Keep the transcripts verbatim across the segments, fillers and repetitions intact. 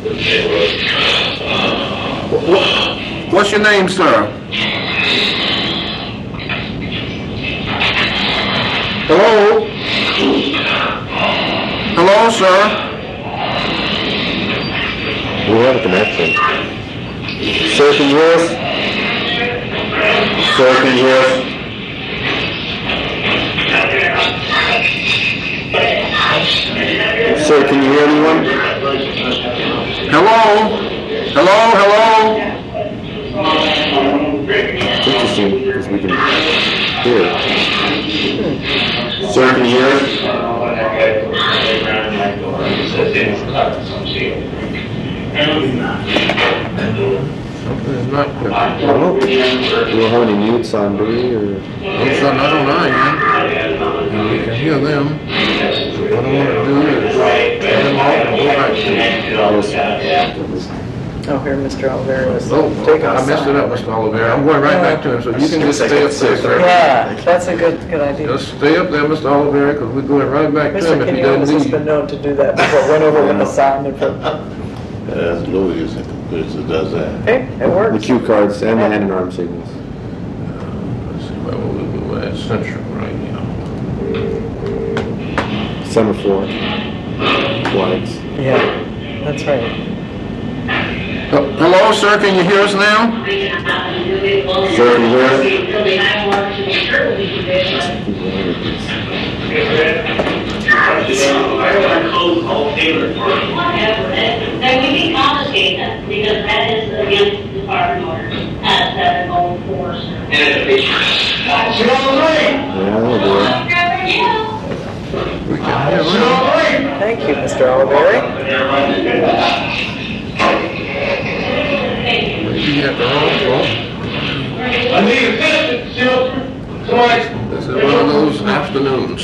What's your name, sir? Hello? Hello, sir? We have a connection. Sir, can you hear us? Sir, can you hear us? Sir, can you hear anyone? Hello? Hello? Hello? Interesting, because we can hear it. Sir, can you hear us? Something's not good. I don't know. Do we have any mutes on, do we? Or? All of a sudden, I don't know, man. And we can hear them. What I want to do is turn them off and go back to them. Oh, here, Mister Oliveri was Oh, taking I messed it up, Mister Oliveri. I'm going right back to him, so you can just stay up there, sir. Yeah, that's a good, good idea. Just stay up there, Mister Oliveri, because we're going right back to Mister him if he Quinones doesn't has been leave. known to do that before, went over with a sign and put, As Louis is it does that. hey, it The works. cue cards and the hand and arm signals. Let's see, where will we go at Central right now? Semaphore. Flags. Yeah, that's right. Uh, Hello, sir, can you hear us now? Sir, can you hear us? That would be complicated because that is against the department order at seven oh four. Yeah, that'll do it. We can hear him. Thank you, Mister Oliveri. Maybe you have the wrong phone. I need a picture, somebody. This is one of those afternoons.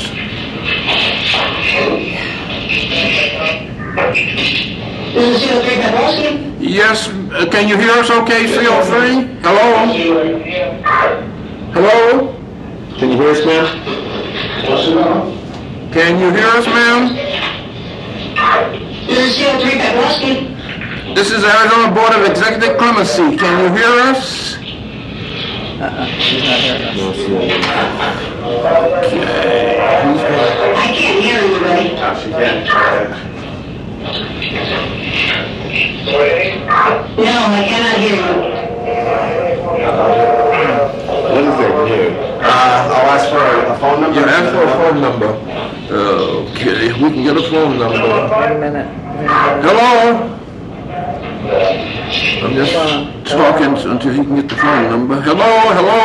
This is zero three Pavlovsky. Yes, uh, can you hear us okay, C O three? Hello? Hello? Can you hear us, ma'am? Can you hear us, ma'am? This is zero three Pavlovsky. This is Arizona Board of Executive Clemency. Can you hear us? Uh-uh, she's not hearing us. No, she won't. I can't hear anybody. She can't. No, I cannot hear you. What is that here? Uh, I'll ask for a phone number. Yeah, ask for a phone number. Okay, we can get a phone number. Wait a minute. Wait a minute. Hello? I'm just talking until he can get the phone number. Hello, hello?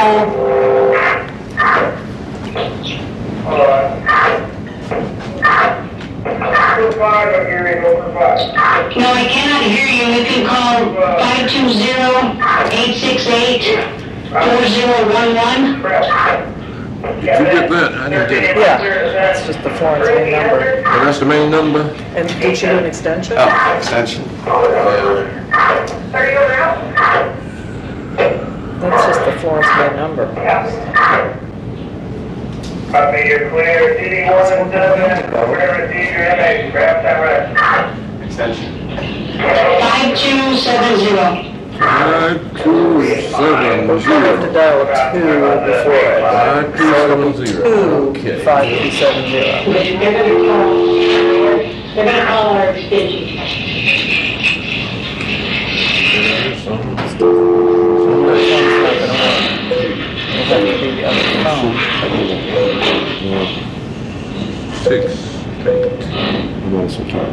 No, I cannot hear you. You can call five two zero, eight six eight, four zero one one. Did you get that? I didn't get it. Yeah, that's just the Florence main number. Oh, that's the main number? And did she do an extension? Oh, extension. That's just the Florence main number. Copy, you're clear, D D one seven, where receive your M A, grab direct. Extension. five two seven zero. Five two seven We'll have to zero. dial two before it. Five two seven zero. Two, Okay. five two seven zero. They're gonna call, they're gonna call our extension. Phone's not gonna work. It'll have to be the other phone. Six. I'm on some time.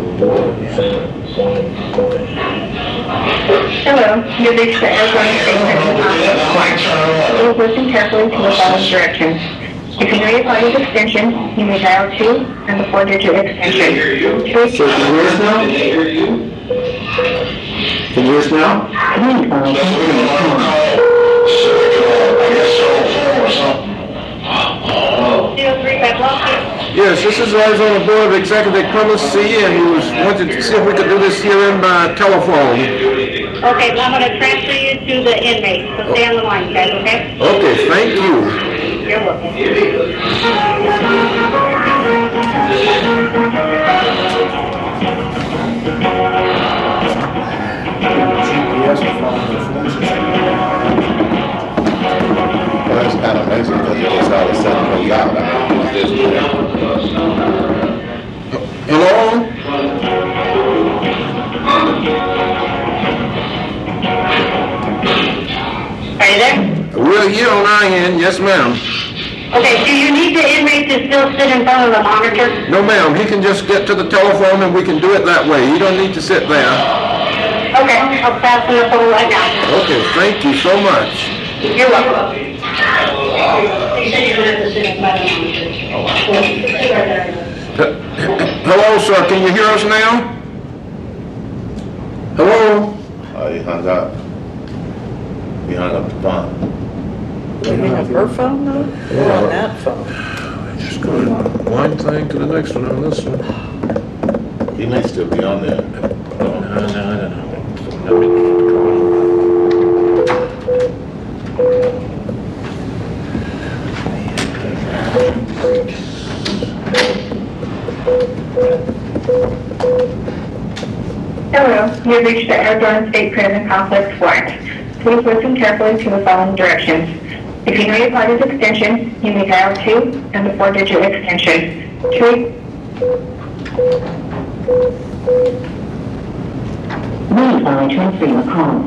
Hello, you've reached the Arizona State Pension Office. Please listen carefully to the following directions. If you know your party's extension, you may dial two and the four-digit extension. Choose Sir, can you hear us now? Can you hear us now? zero three Pavlovsky. Yes, this is Arizona Board of Executive Clemency, and he was wanted to see if we could do this here in by telephone. Okay, well, I'm going to transfer you to the inmate, so stay on the line, guys, okay? Okay, thank you. You're welcome. Well, that's kind of amazing because it just all of a sudden goes out. I mean, it's just- Hello? Are you there? We're here on our end, yes ma'am. Okay, do you need the inmate to still sit in front of the monitor? No ma'am, he can just get to the telephone and we can do it that way. He don't need to sit there. Okay, I'll pass him the phone right now. Okay, thank you so much. You're welcome. You said you don't have to sit in front of the monitor. Hello, sir, can you hear us now? Hello? Oh, he hung up. He hung up the phone. You mean of her phone though? Or on that phone? Just going one thing to the next one on this one. He may still be on there. No, no, I don't know. Hello, you've reached the Arizona State Prison Complex Warrant. Please listen carefully to the following directions. If you know your party's extension, you may dial two and the four-digit extension. Two. Wait while I transfer your call.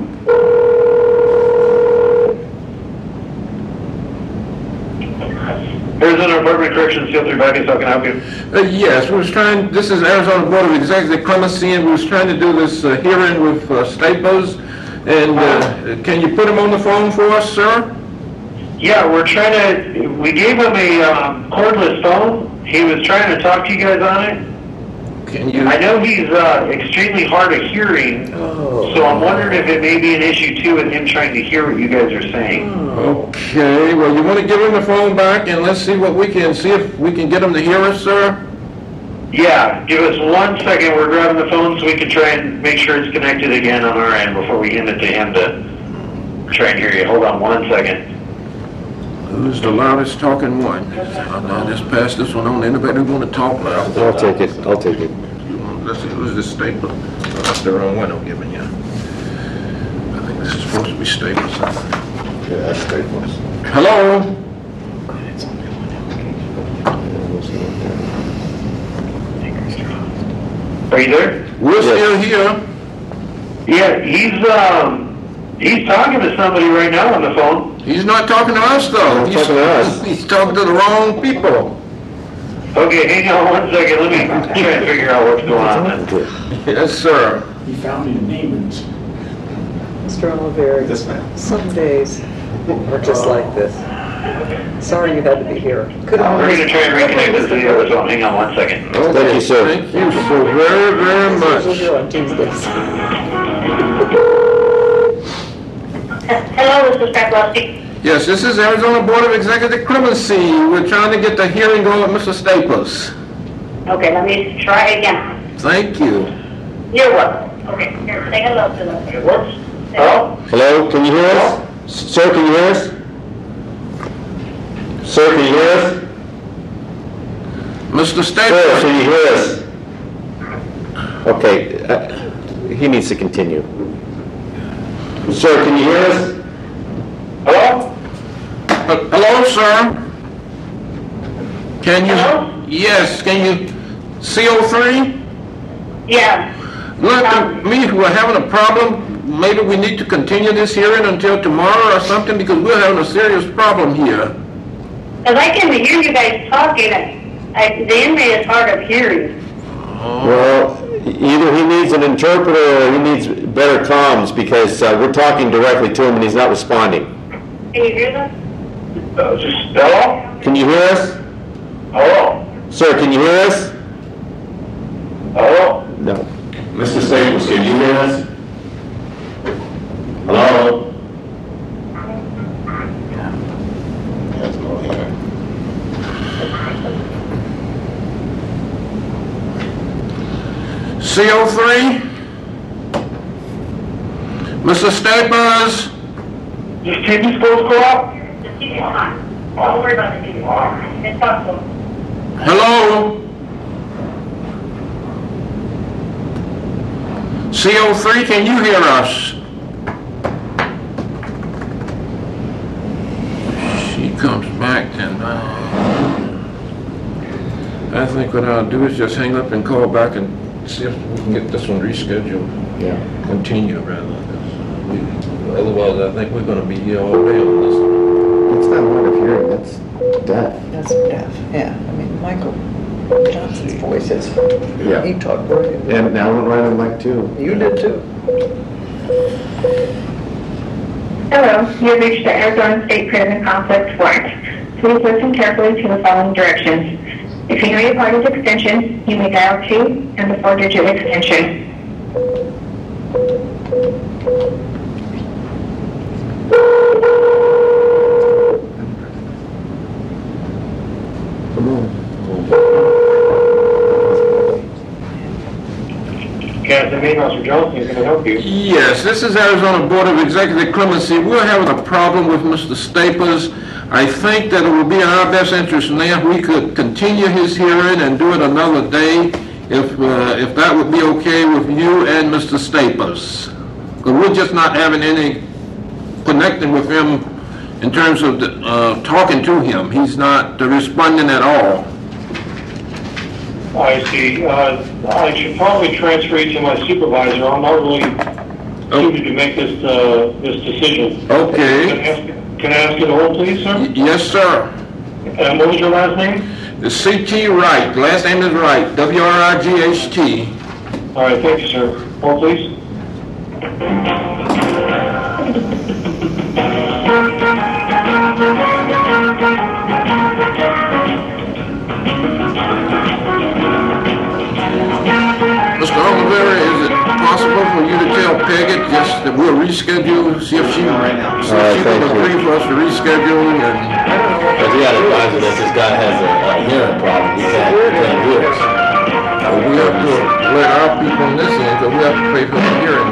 Arizona Department of Corrections, Field three Backus, how can I help you? Uh, yes, we was trying, this is Arizona Board of Executive Clemency, and we was trying to do this uh, hearing with uh, Staples. And uh, can you put him on the phone for us, sir? Yeah, we're trying to, we gave him a um, cordless phone. He was trying to talk to you guys on it. Can you? I know he's uh, extremely hard of hearing, so I'm wondering if it may be an issue too with him trying to hear what you guys are saying. Okay, well, you want to give him the phone back, and let's see what we can, see if we can get him to hear us, sir? Yeah, give us one second. We're grabbing the phone so we can try and make sure it's connected again on our end before we hand it to him to try and hear you. Hold on one second. Who's the loudest talking one? I'll now just pass this one on. Anybody want to talk loud? I'll take it, I'll take it. Let's see, who's this Staples? Oh, that's the wrong one I'm giving you. I think this is supposed to be Staples. Yeah, that's Staples. Hello? Are you there? We're still here. Yeah, he's um he's talking to somebody right now on the phone. He's not talking to us, though. He's He's talking to us. He's talking to the wrong people. Okay, hang on one second. Let me try and figure out what's going on then. Yes, sir. He found me in Neiman's. Mister Oliveri, This man. some days are just like this. Sorry you had to be here. Could have. We're gonna try and reconnect this to the other phone. Hang on one second. Thank you, sir. Thank you so very, very We're much. here on Tuesdays. Hello, this is Pepsi. Yes, this is Arizona Board of Executive Clemency. We're trying to get the hearing going with Mister Staples. Okay, let me try again. Thank you. You're welcome. Okay, here, say hello to them. It works? Hello? Hello, can you hear us? Sir, can you hear us? Sir, can you hear us? Mister Sir, can Staples. you hear us? Okay, uh, he needs to continue. Sir, can you hear us? Hello? Uh, Hello, sir? Can you? Hello? Yes, can you? C O three? Yeah. Look, to me, we're having a problem. Maybe we need to continue this hearing until tomorrow or something because we're having a serious problem here. Because I can hear you guys talking. I, the inmate is hard of hearing. Well, either he needs an interpreter or he needs better comms because uh, we're talking directly to him and he's not responding. Can you hear them? Uh, just, hello? Can you hear us? Hello? Sir, can you hear us? Hello? No. Mister Staples, can you hear us? Hello? Yes, no hearing. C O three? Mister Staples? Is T V supposed to go out? The T V's on. Don't worry about the T V. It's possible. Hello? C O three, can you hear us? think what I'll do is just hang up and call back and see if we can get this one rescheduled. Yeah. Continue rather than this. We- Otherwise, I think we're gonna be here all day on this. It's not hard of hearing, that's deaf. That's deaf, yeah. I mean, Michael Johnson's voice is, Yeah. he talked very good. And now we're running mic too. You did too. Hello, you have reached the Arizona State Prison Complex Warrant. Please listen carefully to the following directions. If you know your party's extension, you may dial two and the four-digit extension. Captain Main Officer Johnson is going to help you. Yes, this is Arizona Board of Executive Clemency. We're having a problem with Mister Staples. I think that it would be in our best interest now if we could continue his hearing and do it another day, if, uh, if that would be okay with you and Mister Staples. Because we're just not having any connecting with him in terms of the, uh, talking to him. He's not uh, responding at all. I see. Uh, I should probably transfer you to my supervisor. I'm not really suited to make this, uh, this decision. Can I Okay. ask, can I ask you to hold, please, sir? Y- Yes, sir. And what was your last name? The C T Wright, last name is Wright, W R I G H T. All right, thank you, sir. Hold, please. Mister Oliveira, is it possible for you to tell Peggy just that we'll reschedule, see if she, see if she right, will thank you. agree for us to reschedule and, But we gotta advise her that this guy has a, a hearing problem, he can't, he can't hear us. we have to let our people on this end, because we have to pay for the hearing.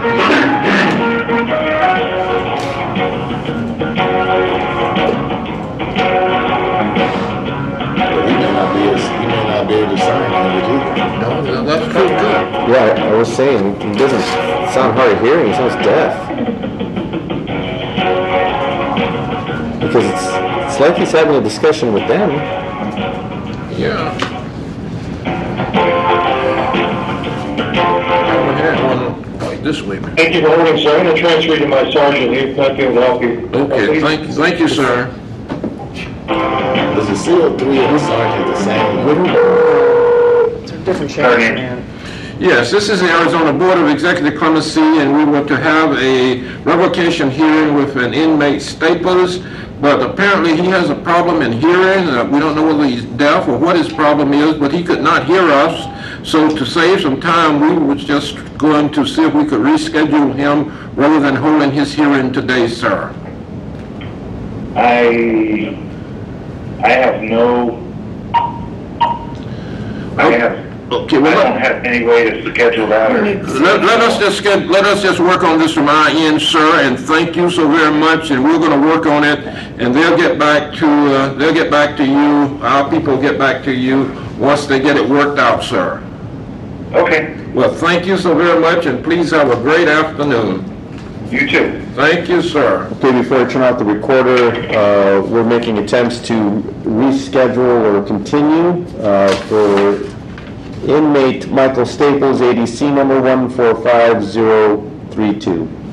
But he may not be, as- he may not be able to sign on it either. No, that's true too. Yeah, I was saying, he doesn't sound hard of hearing, he sounds deaf. Because it's, it's like he's having a discussion with them. Yeah. I had one like this way. Thank you for holding, sir. I'm going to transfer you to my sergeant. He might be able to help you. Okay, Please. thank, thank you, sir. Is the C O three and the sergeant the same? It's a different sheriff, man. Yes, this is the Arizona Board of Executive Clemency, and we were to have a revocation hearing with an inmate Staples, but apparently he has a problem in hearing. Uh, we don't know whether he's deaf or what his problem is, but he could not hear us. So to save some time, we were just going to see if we could reschedule him rather than holding his hearing today, sir. I, I have no, I have, Okay, I well, don't have any way to schedule that or. Let, let us just get, let us just work on this from our end, sir, and thank you so very much, and we're gonna work on it, and they'll get back to, uh, they'll get back to you, our people will get back to you once they get it worked out, sir. Okay, Well, thank you so very much, and please have a great afternoon. you too. Thank you, sir. Okay, before I turn out the recorder, uh, we're making attempts to reschedule or continue uh, for inmate Michael Staples, A D C number one four five zero three two.